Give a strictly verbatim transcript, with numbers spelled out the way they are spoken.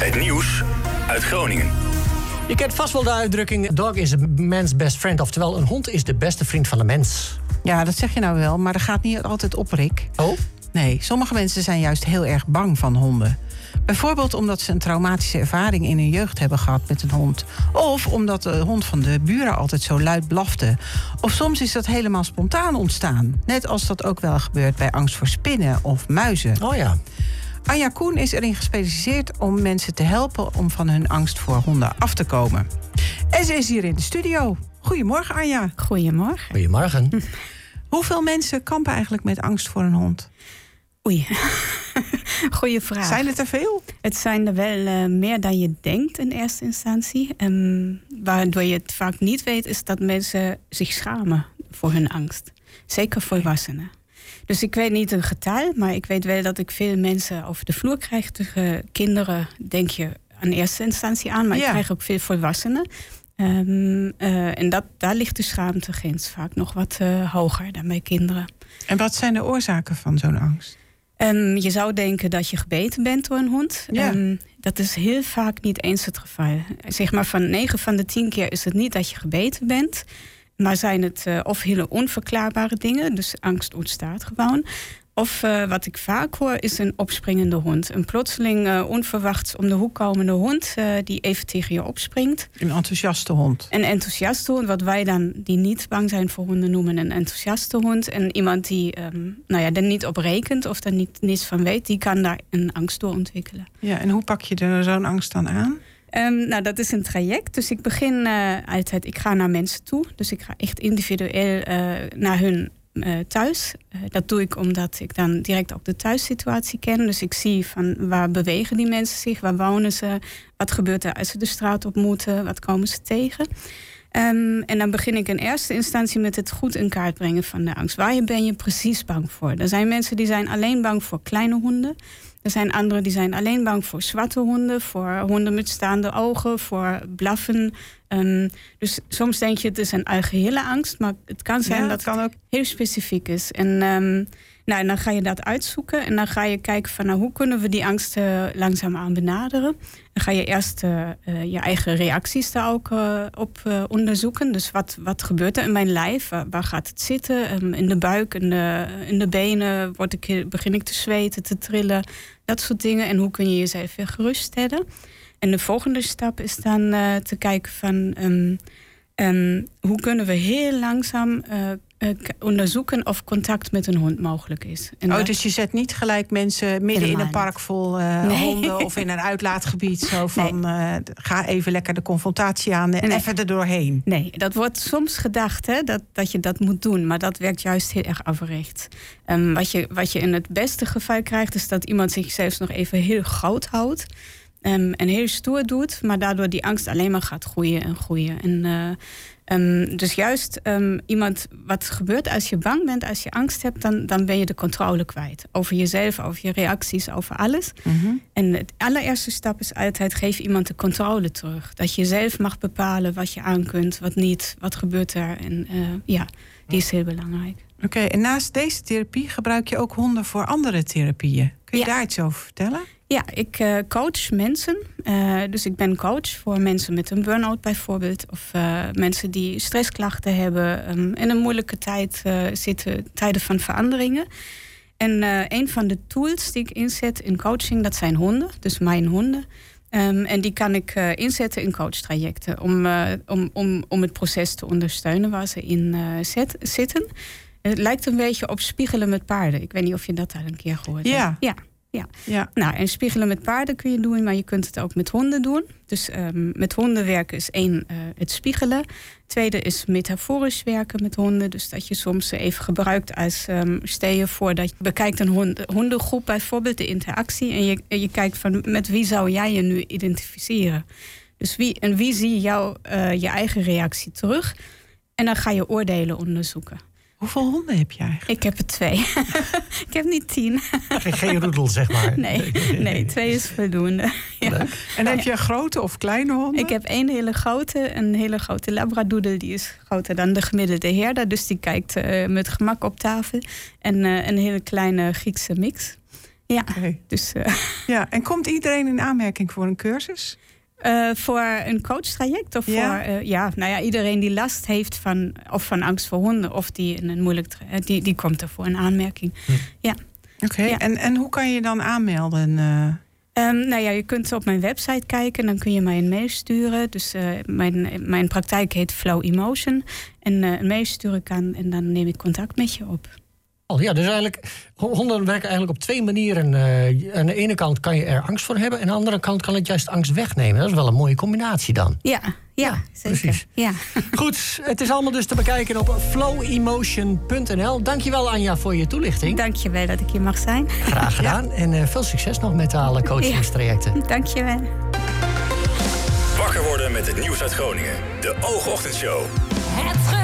Het nieuws uit Groningen. Je kent vast wel de uitdrukking: dog is a man's best friend. Oftewel, een hond is de beste vriend van de mens. Ja, dat zeg je nou wel, maar dat gaat niet altijd op, Rick. Oh? Nee, sommige mensen zijn juist heel erg bang van honden. Bijvoorbeeld omdat ze een traumatische ervaring in hun jeugd hebben gehad met een hond. Of omdat de hond van de buren altijd zo luid blafte. Of soms is dat helemaal spontaan ontstaan. Net als dat ook wel gebeurt bij angst voor spinnen of muizen. Oh ja. Anja Koen is erin gespecialiseerd om mensen te helpen om van hun angst voor honden af te komen. En ze is hier in de studio. Goedemorgen, Anja. Goedemorgen. Goedemorgen. Hm. Hoeveel mensen kampen eigenlijk met angst voor een hond? Oei, goeie vraag. Zijn het er veel? Het zijn er wel uh, meer dan je denkt in eerste instantie. Um, waardoor je het vaak niet weet, is dat mensen zich schamen voor hun angst. Zeker volwassenen. Dus ik weet niet een getal, maar ik weet wel dat ik veel mensen over de vloer krijg. Tegen kinderen denk je in eerste instantie aan, maar ja. Ik krijg ook veel volwassenen. Um, uh, en dat, daar ligt de schaamtegrens vaak nog wat uh, hoger dan bij kinderen. En wat zijn de oorzaken van zo'n angst? Um, je zou denken dat je gebeten bent door een hond. Ja. Um, dat is heel vaak niet eens het geval. Zeg maar van negen van de tien keer is het niet dat je gebeten bent. Maar zijn het uh, of hele onverklaarbare dingen. Dus angst ontstaat gewoon. Of uh, wat ik vaak hoor is een opspringende hond. Een plotseling uh, onverwachts om de hoek komende hond uh, die even tegen je opspringt. Een enthousiaste hond. Een enthousiaste hond, wat wij dan die niet bang zijn voor honden noemen een enthousiaste hond. En iemand die um, nou ja, er niet op rekent of er niet, niets van weet, die kan daar een angst door ontwikkelen. Ja, en hoe pak je er zo'n angst dan aan? Um, nou, dat is een traject. Dus ik begin uh, altijd, ik ga naar mensen toe. Dus ik ga echt individueel uh, naar hun uh, thuis. Uh, dat doe ik omdat ik dan direct ook de thuissituatie ken. Dus ik zie van waar bewegen die mensen zich, waar wonen ze, wat gebeurt er als ze de straat op moeten, wat komen ze tegen. Um, en dan begin ik in eerste instantie met het goed in kaart brengen van de angst. Waar ben je precies bang voor? Er zijn mensen die zijn alleen bang voor kleine honden. Er zijn anderen die zijn alleen bang voor zwarte honden, voor honden met staande ogen, voor blaffen. Um, dus soms denk je het is een algehele angst, maar het kan zijn ja, dat kan het ook heel specifiek is. En, um, nou, en dan ga je dat uitzoeken en dan ga je kijken van nou, hoe kunnen we die angst uh, langzaamaan benaderen. Dan ga je eerst uh, uh, je eigen reacties daar ook uh, op uh, onderzoeken. Dus wat, wat gebeurt er in mijn lijf? Waar, waar gaat het zitten? Um, in de buik, in de, in de benen word ik, begin ik te zweten, te trillen. Dat soort dingen. En hoe kun je jezelf weer geruststellen? En de volgende stap is dan uh, te kijken van Um, um, hoe kunnen we heel langzaam uh, uh, onderzoeken of contact met een hond mogelijk is. En oh, dat... dus je zet niet gelijk mensen midden Helemaal in een park vol uh, nee. honden of in een uitlaatgebied. Zo van, Nee. uh, ga even lekker de confrontatie aan en Nee. even er doorheen. Nee, dat wordt soms gedacht hè, dat, dat je dat moet doen. Maar dat werkt juist heel erg averechts. Um, wat, je, wat je in het beste geval krijgt is dat iemand zich zelfs nog even heel groot houdt. Um, en heel stoer doet, maar daardoor die angst alleen maar gaat groeien en groeien. En, uh, um, dus juist um, iemand, wat gebeurt als je bang bent, als je angst hebt, dan, dan ben je de controle kwijt. Over jezelf, over je reacties, over alles. Mm-hmm. En het allereerste stap is altijd, geef iemand de controle terug. Dat je zelf mag bepalen wat je aan kunt, wat niet, wat gebeurt er. En uh, ja, die is heel belangrijk. Oké, okay, en naast deze therapie gebruik je ook honden voor andere therapieën. Kun je ja. daar iets over vertellen? Ja, ik uh, coach mensen. Uh, dus ik ben coach voor mensen met een burn-out bijvoorbeeld. Of uh, mensen die stressklachten hebben. Um, in een moeilijke tijd uh, zitten, tijden van veranderingen. En uh, een van de tools die ik inzet in coaching, dat zijn honden. Dus mijn honden. Um, en die kan ik uh, inzetten in coachtrajecten. Om, uh, om, om, om het proces te ondersteunen waar ze in uh, zet, zitten. Het lijkt een beetje op spiegelen met paarden. Ik weet niet of je dat al een keer gehoord ja. hebt. Ja. Ja. ja. Nou, en spiegelen met paarden kun je doen, maar je kunt het ook met honden doen. Dus um, met honden werken is één, uh, het spiegelen. Tweede is metaforisch werken met honden. Dus dat je soms even gebruikt als, um, stel je voor dat je bekijkt een hond, hondengroep bijvoorbeeld, de interactie. En je, en je kijkt van met wie zou jij je nu identificeren. Dus wie, en wie zie jou uh, je eigen reactie terug. En dan ga je oordelen onderzoeken. Hoeveel honden heb je eigenlijk? Ik heb er twee. Ik heb niet tien. Geen, geen roedel, zeg maar. Nee, nee, twee is voldoende. Ja. En heb je een grote of kleine honden? Ik heb één hele grote, een hele grote labradoodle. Die is groter dan de gemiddelde herder. Dus die kijkt uh, met gemak op tafel. En uh, een hele kleine Griekse mix. Ja, Okay. dus... Uh, ja, en komt iedereen in aanmerking voor een cursus? Uh, voor een coachtraject? Of ja. voor, uh, ja, nou ja, iedereen die last heeft van, of van angst voor honden... of die in een moeilijk... die, die komt er voor een aanmerking. Hm. Ja. Oké, okay. ja. en, en hoe kan je dan aanmelden? Uh... Um, nou ja, je kunt op mijn website kijken. Dan kun je mij een mail sturen. Dus uh, mijn, mijn praktijk heet Flow Emotion. En uh, een mail sturen kan en dan neem ik contact met je op. Ja, dus eigenlijk, honden werken eigenlijk op twee manieren. Uh, aan de ene kant kan je er angst voor hebben... en aan de andere kant kan het juist angst wegnemen. Dat is wel een mooie combinatie dan. Ja, ja, ja zeker. Precies. Ja. Goed, het is allemaal dus te bekijken op flow emotion punt n l. Dankjewel, Anja, voor je toelichting. Dankjewel dat ik hier mag zijn. Graag gedaan. Ja. En uh, veel succes nog met alle coachingstrajecten. Ja. Dankjewel. Wakker worden met het nieuws uit Groningen. De Oogochtendshow. Het